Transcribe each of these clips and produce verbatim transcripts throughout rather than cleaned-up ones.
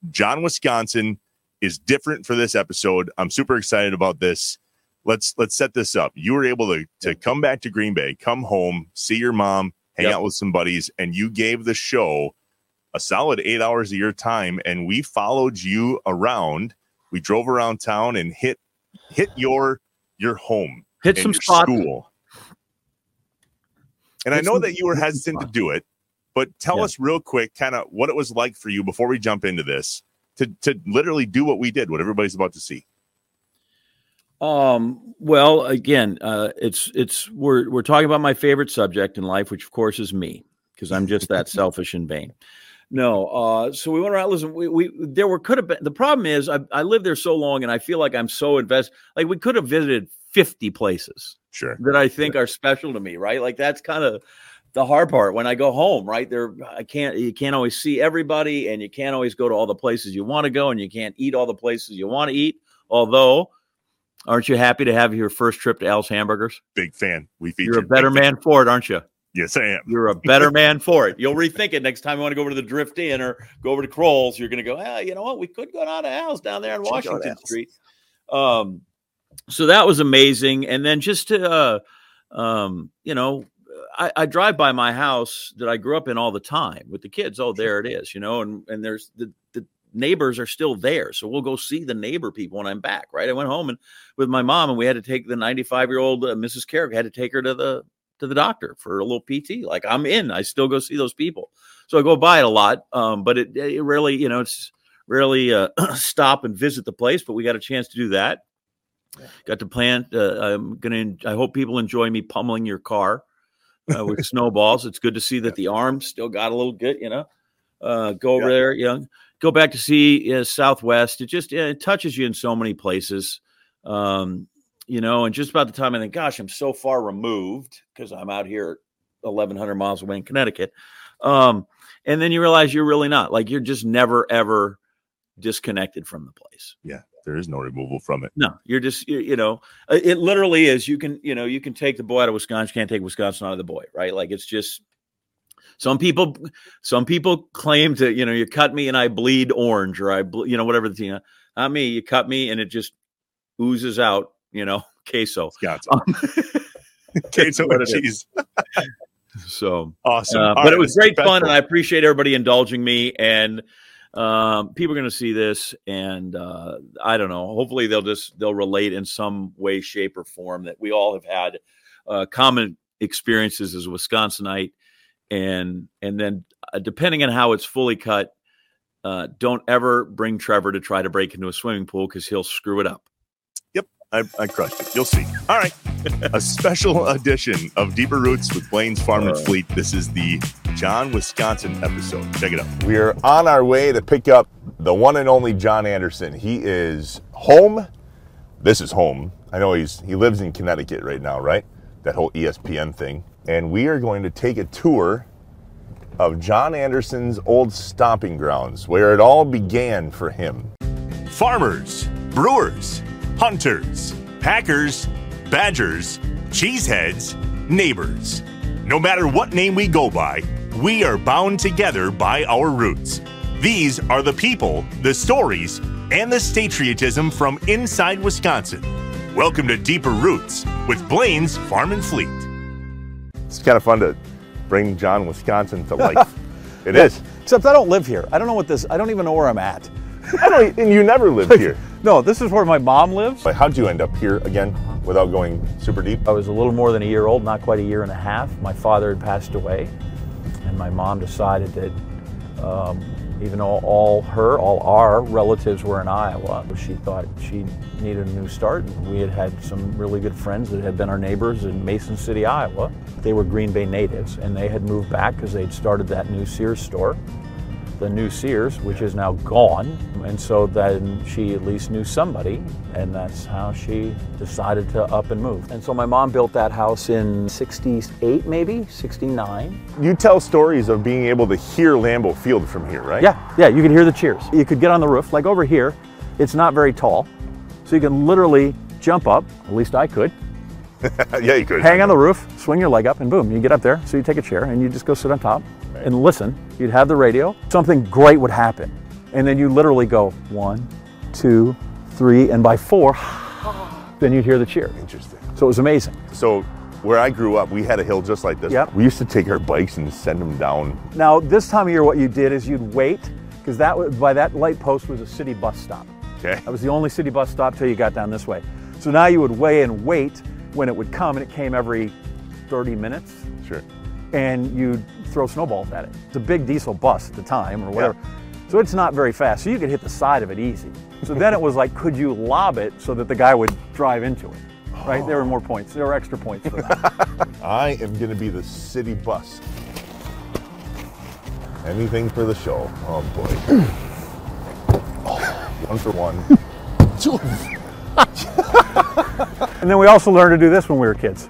John, Wisconsin is different for this episode. I'm super excited about this. Let's let's set this up. You were able to, to come back to Green Bay, come home, see your mom, hang yep. out with some buddies, and you gave the show a solid eight hours of your time, and we followed you around. We drove around town and hit hit your your home, hit some spots. School. And hit I know some, that you were hesitant to do it, but tell yeah. us real quick kind of what it was like for you before we jump into this to to literally do what we did, what everybody's about to see. Um, well, again, uh, it's, it's, we're, we're talking about my favorite subject in life, which of course is me, because I'm just that selfish and vain. No. Uh, so we went around, listen, we, we, there were, could have been, the problem is I, I lived there so long and I feel like I'm so invested. Like we could have visited fifty places sure. that I think sure. are special to me. Right. Like that's kind of the hard part when I go home, right there. I can't, you can't always see everybody and you can't always go to all the places you want to go and you can't eat all the places you want to eat. Although, aren't you happy to have your first trip to Al's Hamburgers? Big fan. We featured. You're a better man fan. for it, aren't you? Yes, I am. You're a better man for it. You'll rethink it next time you want to go over to the Drift Inn or go over to Kroll's. You're going to go, ah, you know what? We could go down to Al's down there on Check Washington Street. Um, so that was amazing. And then just to, uh, um, you know, I, I drive by my house that I grew up in all the time with the kids. Oh, there it is, you know, and, and there's the, the, neighbors are still there. So we'll go see the neighbor people when I'm back. Right. I went home and with my mom and we had to take the ninety-five year old uh, Missus Carrick, had to take her to the, to the doctor for a little P T. Like I'm in, I still go see those people. So I go by it a lot. Um, but it, it really, you know, it's really uh, stop and visit the place, but we got a chance to do that. Yeah. Got to plan. Uh, I'm going to, I hope people enjoy me pummeling your car uh, with snowballs. It's good to see that the arm still got a little good, you know, uh, go over yeah. there, you know. Go back to see uh, Southwest. It just it touches you in so many places, um, you know. And just about the time I think, gosh, I'm so far removed because I'm out here eleven hundred miles away in Connecticut. Um, and then you realize you're really not. Like you're just never, ever disconnected from the place. Yeah, there is no removal from it. No, you're just, you, you know, it literally is. You can, you know, you can take the boy out of Wisconsin. You can't take Wisconsin out of the boy, right? Like it's just. Some people, some people claim to, you know, you cut me and I bleed orange or I, ble- you know, whatever the, you know, not me, you cut me and it just oozes out, you know, queso. Um, queso and cheese. So awesome. Uh, but right, it was great fun and I appreciate everybody indulging me and um, people are going to see this and uh, I don't know, hopefully they'll just, they'll relate in some way, shape or form that we all have had uh, common experiences as a Wisconsinite. And and then uh, depending on how it's fully cut, uh, don't ever bring Trevor to try to break into a swimming pool because he'll screw it up. Yep, I, I crushed it. You'll see. All right, a special edition of Deeper Roots with Blaine's Farm and Fleet. This is the John, Wisconsin episode. Check it out. We're on our way to pick up the one and only John Anderson. He is home. This is home. I know he's he lives in Connecticut right now, right? That whole E S P N thing. And we are going to take a tour of John Anderson's old stomping grounds, where it all began for him. Farmers, brewers, hunters, packers, badgers, cheeseheads, neighbors. No matter what name we go by, we are bound together by our roots. These are the people, the stories, and the statriotism from inside Wisconsin. Welcome to Deeper Roots with Blaine's Farm and Fleet. It's kind of fun to bring John, Wisconsin to life. It yeah, is. Except I don't live here. I don't know what this, I don't even know where I'm at. I don't, and you never lived here. No, this is where my mom lives. But how'd you end up here again without going super deep? I was a little more than a year old, not quite a year and a half. My father had passed away, and my mom decided that um, even though all her, all our relatives were in Iowa, she thought she needed a new start. We had had some really good friends that had been our neighbors in Mason City, Iowa. They were Green Bay natives, and they had moved back because they'd started that new Sears store, the new Sears, which is now gone. And so then she at least knew somebody, and that's how she decided to up and move. And so my mom built that house in sixty-eight, maybe, sixty-nine. You tell stories of being able to hear Lambeau Field from here, right? Yeah, yeah, you could hear the cheers. You could get on the roof, like over here, it's not very tall, so you can literally jump up, at least I could. Yeah, you could. Hang on the roof, swing your leg up, and boom, you get up there. So you take a chair and you just go sit on top and listen. You'd have the radio. Something great would happen. And then you literally go one, two, three, and by four, then you'd hear the cheer. Interesting. So it was amazing. So where I grew up, we had a hill just like this. Yep. We used to take our bikes and send them down. Now, this time of year, what you did is you'd wait, because that was, by that light post was a city bus stop. Okay. That was the only city bus stop till you got down this way. So now you would weigh and wait when it would come, and it came every thirty minutes. Sure. And you'd throw snowballs at it. It's a big diesel bus at the time, or whatever. Yeah. So it's not very fast. So you could hit the side of it easy. So then it was like, could you lob it so that the guy would drive into it? Right? There were more points. There were extra points for that. I am going to be the city bus. Anything for the show. Oh boy. One for one. Two. And then we also learned to do this when we were kids.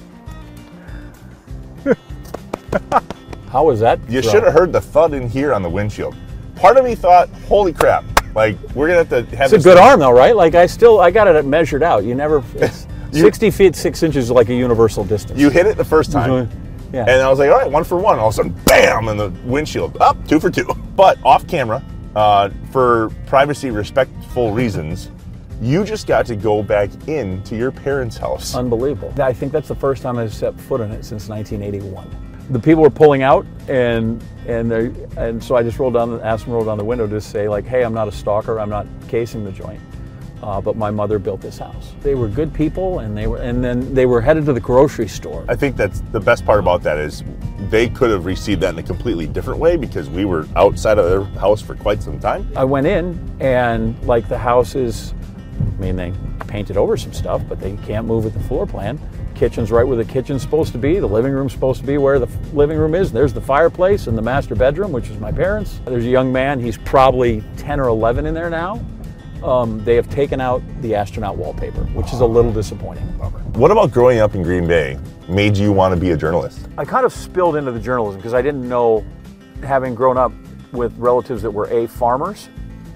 How was that? You should have heard the thud in here on the windshield. Part of me thought, holy crap, like we're gonna have to have. It's a good arm though, right? Like I still, I got it measured out. You never, it's you, sixty feet, six inches is like a universal distance. You hit it the first time. Yeah. And I was like, all right, one for one. All of a sudden, bam, and the windshield up, two for two. But off camera, uh, for privacy respectful reasons, you just got to go back into your parents' house. Unbelievable. I think that's the first time I've set foot in it since nineteen eighty-one. The people were pulling out, and and they and so I just rolled down, asked them to roll down the window to say like, hey, I'm not a stalker, I'm not casing the joint, uh, but my mother built this house. They were good people, and they were, and then they were headed to the grocery store. I think that's the best part about that is they could have received that in a completely different way because we were outside of their house for quite some time. I went in, and like the house is, I mean, they painted over some stuff, but they can't move with the floor plan. Kitchen's right where the kitchen's supposed to be. The living room's supposed to be where the living room is. There's the fireplace and the master bedroom, which is my parents'. There's a young man, he's probably ten or eleven in there now. Um, they have taken out the astronaut wallpaper, which is a little disappointing. What about growing up in Green Bay made you want to be a journalist? I kind of spilled into the journalism because I didn't know, having grown up with relatives that were A, farmers,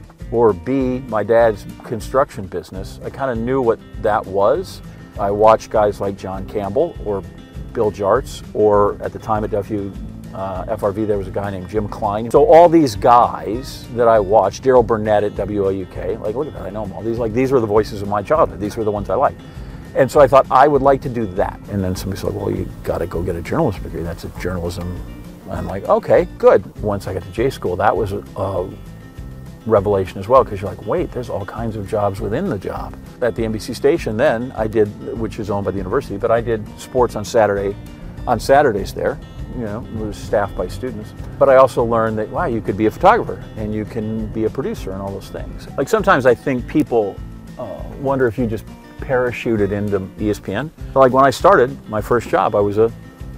or B, my dad's construction business, I kind of knew what that was. I watched guys like John Campbell or Bill Jarts, or at the time at W uh, F R V there was a guy named Jim Klein. So all these guys that I watched, Daryl Burnett at W L U K, like look at that, I know them all. These like these were the voices of my childhood. These were the ones I liked. And so I thought I would like to do that. And then somebody said, well, you got to go get a journalism degree. That's a journalism. I'm like, okay, good. Once I got to J school, that was a, a revelation as well, because you're like, wait, there's all kinds of jobs within the job. At the N B C station then, I did, which is owned by the university, but I did sports on Saturday, on Saturdays there, you know, it was staffed by students. But I also learned that, wow, you could be a photographer and you can be a producer and all those things. Like sometimes I think people uh, wonder if you just parachuted into E S P N. Like when I started my first job, I was a,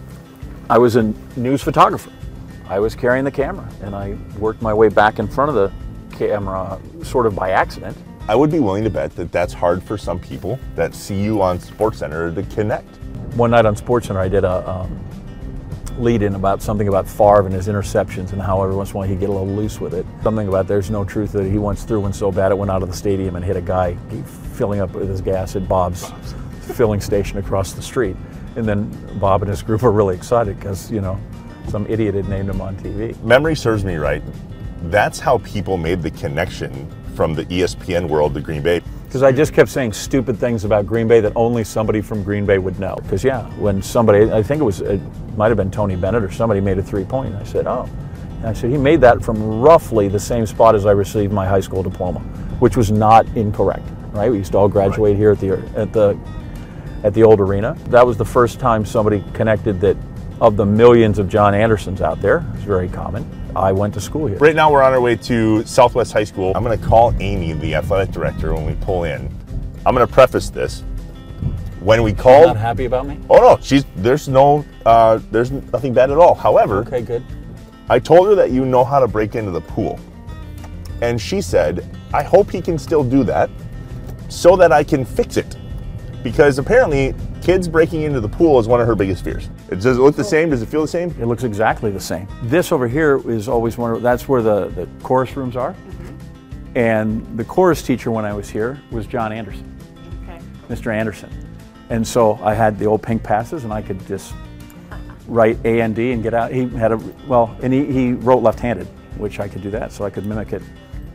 I was a news photographer. I was carrying the camera and I worked my way back in front of the camera sort of by accident. I would be willing to bet that that's hard for some people that see you on SportsCenter to connect. One night on SportsCenter, I did a um, lead-in about something about Favre and his interceptions and how every once in a while he'd get a little loose with it. Something about there's no truth that he once threw one so bad it went out of the stadium and hit a guy filling up with his gas at Bob's, Bob's. filling station across the street. And then Bob and his group were really excited because, you know, some idiot had named him on T V. Memory serves me right. That's how people made the connection from the E S P N world to Green Bay. Because I just kept saying stupid things about Green Bay that only somebody from Green Bay would know. Because yeah, when somebody, I think it was, it might have been Tony Bennett or somebody made a three-point. I said, oh. And I said, he made that from roughly the same spot as I received my high school diploma, which was not incorrect, right? We used to all graduate right here at the at the at the old arena. That was the first time somebody connected that of the millions of John Andersons out there, it's very common, I went to school here. Right now we're on our way to Southwest High School. I'm gonna call Amy, the athletic director, when we pull in. I'm gonna preface this. When we called- You're not happy about me? Oh no, she's, there's no, uh, there's nothing bad at all. However, okay, good. I told her that you know how to break into the pool. And she said, I hope he can still do that so that I can fix it. Because apparently kids breaking into the pool is one of her biggest fears. Does it look the same? Does it feel the same? It looks exactly the same. This over here is always one of, that's where the, the chorus rooms are. Mm-hmm. And the chorus teacher when I was here was John Anderson, okay. Mister Anderson. And so I had the old pink passes and I could just write A and D and get out. He had a, well, and he, he wrote left-handed, which I could do that, so I could mimic it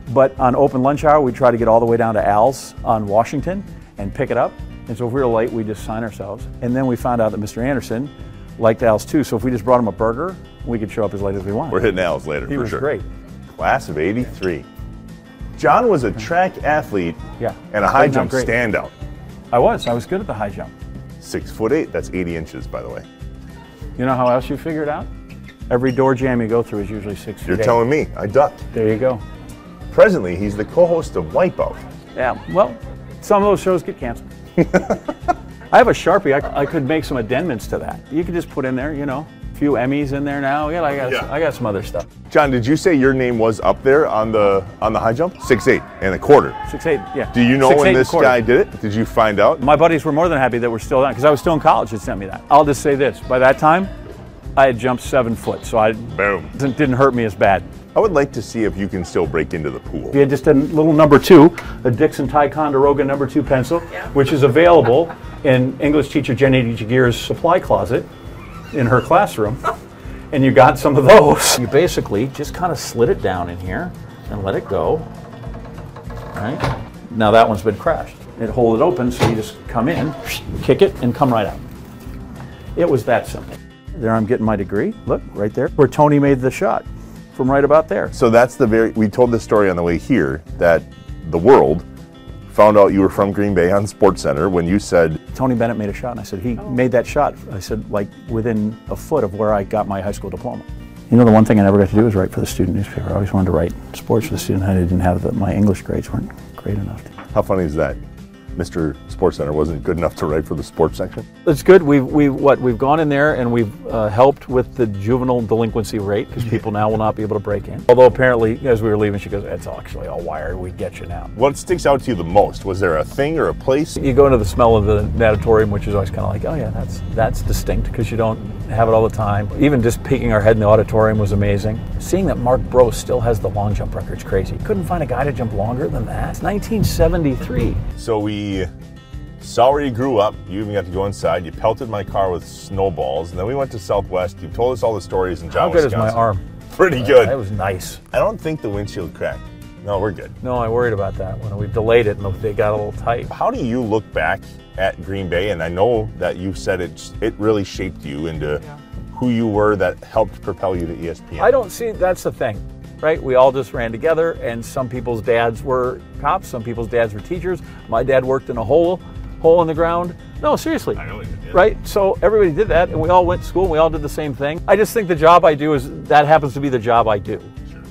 But on open lunch hour, we try to get all the way down to Al's on Washington and pick it up. And so if we were late, we just sign ourselves. And then we found out that Mister Anderson liked Al's too. So if we just brought him a burger, we could show up as late as we wanted. We're hitting Al's later, he for was sure. Great. Class of eighty-three. John was a track athlete yeah. and a high jump standout. I was. I was good at the high jump. Six foot eight. That's eighty inches, by the way. You know how else you figure it out? Every door jam you go through is usually six feet. You're eight. telling me. I ducked. There you go. Presently, he's the co-host of Wipeout. Yeah. Well, some of those shows get canceled. I have a Sharpie. I, I could make some addendums to that. You could just put in there, you know, a few Emmys in there now. Yeah, I got, yeah. I got some other stuff. John, did you say your name was up there on the on the high jump? Six eight and a quarter. Six eight, yeah. Do you know Six, when eight, this guy did it? Did you find out? My buddies were more than happy that we're still down, because I was still in college that sent me that. I'll just say this. By that time, I had jumped seven foot, so I Boom. It didn't hurt me as bad. I would like to see if you can still break into the pool. We had just a little number two, a Dixon Ticonderoga number two pencil, yeah. which is available in English teacher Jenny Jagir's supply closet in her classroom. And you got some of those. You basically just kind of slid it down in here and let it go. Right? Now that one's been crashed. It hold it open, so you just come in, kick it, and come right out. It was that simple. There I'm getting my degree. Look, right there, where Tony made the shot. From right about there. So that's the very, we told this story on the way here, that the world found out you were from Green Bay on SportsCenter when you said... Tony Bennett made a shot, and I said, he oh. made that shot. I said, like, within a foot of where I got my high school diploma. You know, the one thing I never got to do was write for the student newspaper. I always wanted to write sports for the student. I didn't have the, my English grades weren't great enough. How funny is that? Mister SportsCenter wasn't good enough to write for the sports section? It's good. We've, we've, what, we've gone in there and we've uh, helped with the juvenile delinquency rate, because people now will not be able to break in. Although apparently, as we were leaving, she goes, it's actually all wired. We get you now. What sticks out to you the most? Was there a thing or a place? You go into the smell of the natatorium, which is always kind of like, oh yeah, that's that's distinct, because you don't have it all the time. Even just peeking our head in the auditorium was amazing. Seeing that Mark Brose still has the long jump record is crazy. Couldn't find a guy to jump longer than that. It's nineteen seventy-three. So we saw where you grew up. You even got to go inside. You pelted my car with snowballs. And then we went to Southwest. You told us all the stories in John, How good Wisconsin. is my arm? Pretty good. Uh, that was nice. I don't think the windshield cracked. No, we're good. No, I worried about that when we delayed it and they got a little tight. How do you look back at Green Bay? And I know that you said it, it really shaped you into yeah. who you were, that helped propel you to E S P N. I don't see, that's the thing, right? We all just ran together, and some people's dads were cops, some people's dads were teachers. My dad worked in a hole, hole in the ground. No, seriously. I know you did. Right? So everybody did that, and we all went to school, and we all did the same thing. I just think the job I do is, that happens to be the job I do.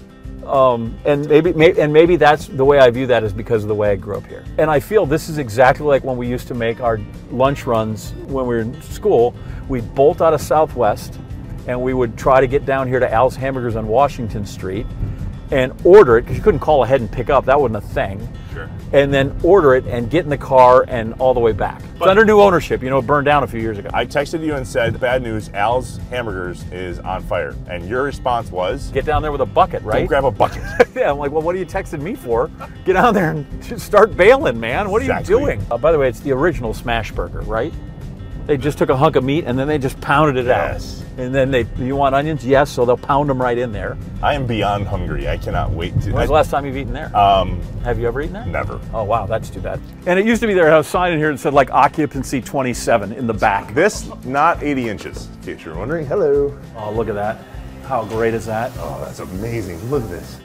Um, and maybe, maybe, and maybe that's the way I view that, is because of the way I grew up here. And I feel this is exactly like when we used to make our lunch runs when we were in school. We'd bolt out of Southwest, and we would try to get down here to Al's Hamburgers on Washington Street and order it, because you couldn't call ahead and pick up. That wasn't a thing. Sure. And then order it and get in the car and all the way back. But it's under new ownership. You know, it burned down a few years ago. I texted you and said, bad news, Al's Hamburgers is on fire. And your response was? Get down there with a bucket, right? Go grab a bucket. Yeah, I'm like, well, what are you texting me for? Get down there and just start bailing, man. What are exactly. you doing? Uh, by the way, it's the original smash burger, right? They just took a hunk of meat and then they just pounded it yes. out. And then they, you want onions? Yes, so they'll pound them right in there. I am beyond hungry. I cannot wait to. When's the last time you've eaten there? Um, Have you ever eaten there? Never. Oh, wow, that's too bad. And it used to be there, I had a sign in here that said like occupancy twenty-seven in the back. This, not eighty inches, in case you're wondering. Hello. Oh, look at that. How great is that? Oh, that's amazing. Look at this.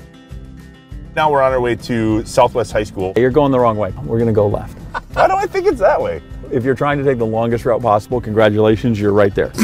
Now we're on our way to Southwest High School. You're going the wrong way. We're going to go left. Why do I think it's that way? If you're trying to take the longest route possible, congratulations, you're right there.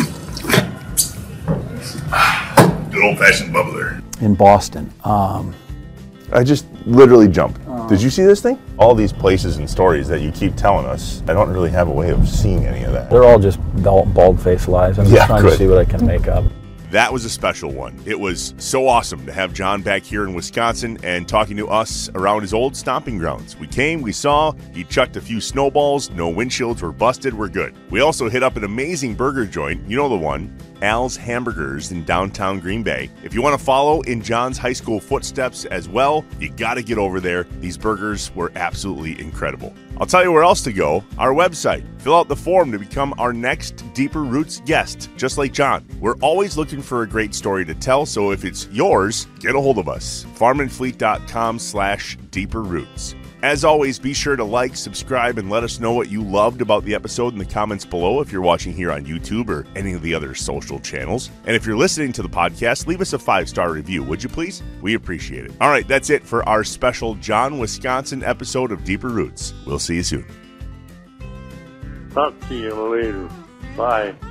Good old-fashioned bubbler. In Boston. Um, I just literally jumped. Uh, Did you see this thing? All these places and stories that you keep telling us, I don't really have a way of seeing any of that. They're all just bald-faced lies. I'm yeah, just trying good. to see what I can make up. That was a special one. It was so awesome to have John back here in Wisconsin and talking to us around his old stomping grounds. We came, we saw, he chucked a few snowballs, no windshields were busted, we're good. We also hit up an amazing burger joint, you know the one, Al's Hamburgers in downtown Green Bay. If you want to follow in John's high school footsteps as well, you got to get over there. These burgers were absolutely incredible. I'll tell you where else to go, our website. Fill out the form to become our next Deeper Roots guest, just like John. We're always looking for a great story to tell, so if it's yours, get a hold of us. farm and fleet dot com slash deeper roots. As always, be sure to like, subscribe, and let us know what you loved about the episode in the comments below if you're watching here on YouTube or any of the other social channels. And if you're listening to the podcast, leave us a five-star review, would you please? We appreciate it. All right, that's it for our special John, Wisconsin episode of Deeper Roots. We'll see you soon. Talk to you later. Bye.